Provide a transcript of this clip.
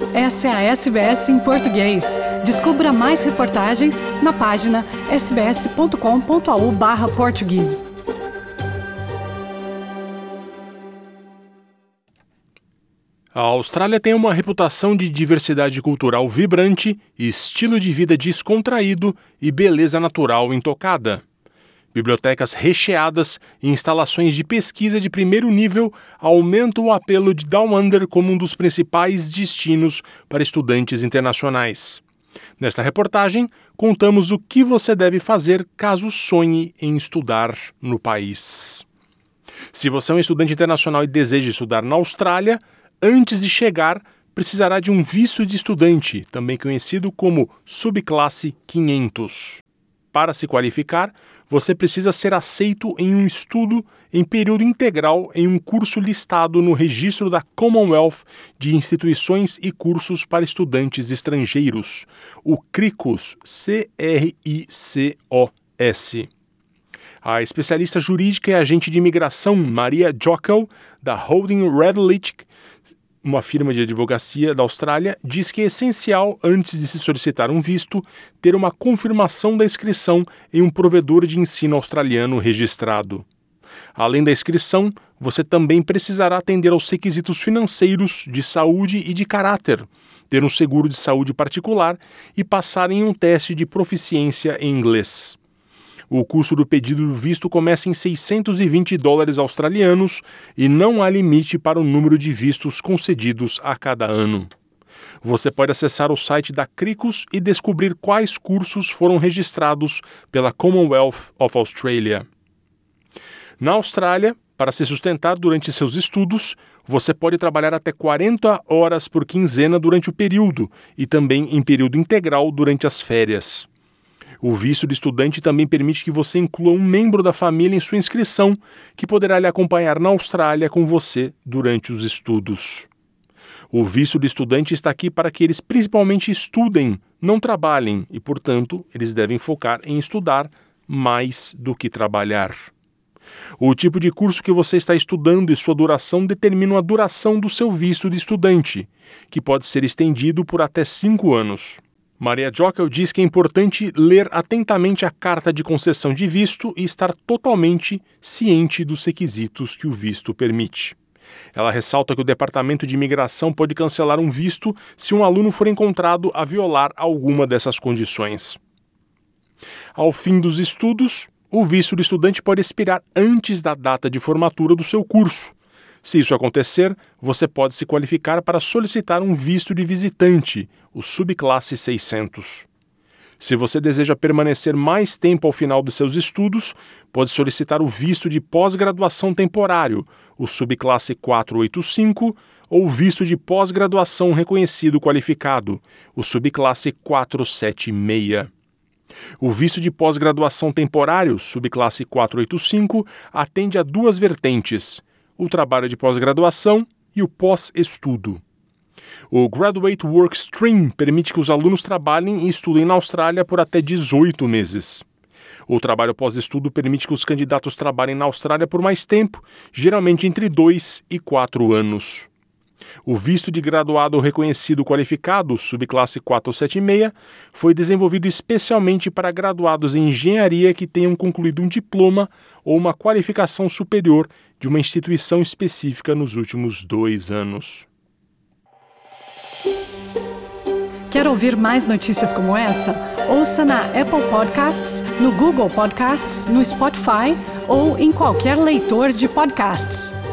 Essa é a SBS em português. Descubra mais reportagens na página sbs.com.au/português. A Austrália tem uma reputação de diversidade cultural vibrante, estilo de vida descontraído e beleza natural intocada. Bibliotecas recheadas e instalações de pesquisa de primeiro nível aumentam o apelo de Down Under como um dos principais destinos para estudantes internacionais. Nesta reportagem, contamos o que você deve fazer caso sonhe em estudar no país. Se você é um estudante internacional e deseja estudar na Austrália, antes de chegar, precisará de um visto de estudante, também conhecido como Subclasse 500. Para se qualificar, você precisa ser aceito em um estudo em período integral em um curso listado no Registro da Commonwealth de Instituições e Cursos para Estudantes Estrangeiros, o CRICOS, C-R-I-C-O-S. A especialista jurídica e agente de imigração Maria Jockel, da Holding Redlich, uma firma de advocacia da Austrália, diz que é essencial, antes de se solicitar um visto, ter uma confirmação da inscrição em um provedor de ensino australiano registrado. Além da inscrição, você também precisará atender aos requisitos financeiros, de saúde e de caráter, ter um seguro de saúde particular e passar em um teste de proficiência em inglês. O custo do pedido do visto começa em $620 australianos e não há limite para o número de vistos concedidos a cada ano. Você pode acessar o site da CRICOS e descobrir quais cursos foram registrados pela Commonwealth of Australia. Na Austrália, para se sustentar durante seus estudos, você pode trabalhar até 40 horas por quinzena durante o período e também em período integral durante as férias. O visto de estudante também permite que você inclua um membro da família em sua inscrição, que poderá lhe acompanhar na Austrália com você durante os estudos. O visto de estudante está aqui para que eles principalmente estudem, não trabalhem, e, portanto, eles devem focar em estudar mais do que trabalhar. O tipo de curso que você está estudando e sua duração determinam a duração do seu visto de estudante, que pode ser estendido por até 5 anos. Maria Jockel diz que é importante ler atentamente a carta de concessão de visto e estar totalmente ciente dos requisitos que o visto permite. Ela ressalta que o Departamento de Imigração pode cancelar um visto se um aluno for encontrado a violar alguma dessas condições. Ao fim dos estudos, o visto de estudante pode expirar antes da data de formatura do seu curso. Se isso acontecer, você pode se qualificar para solicitar um visto de visitante, o Subclasse 600. Se você deseja permanecer mais tempo ao final de seus estudos, pode solicitar o visto de pós-graduação temporário, o Subclasse 485, ou o visto de pós-graduação reconhecido qualificado, o Subclasse 476. O visto de pós-graduação temporário, Subclasse 485, atende a duas vertentes: o trabalho de pós-graduação e o pós-estudo. O Graduate Work Stream permite que os alunos trabalhem e estudem na Austrália por até 18 meses. O trabalho pós-estudo permite que os candidatos trabalhem na Austrália por mais tempo, geralmente entre 2 e 4 anos. O visto de graduado reconhecido qualificado, Subclasse 476, foi desenvolvido especialmente para graduados em engenharia que tenham concluído um diploma ou uma qualificação superior de uma instituição específica nos últimos 2 anos. Quer ouvir mais notícias como essa? Ouça na Apple Podcasts, no Google Podcasts, no Spotify ou em qualquer leitor de podcasts.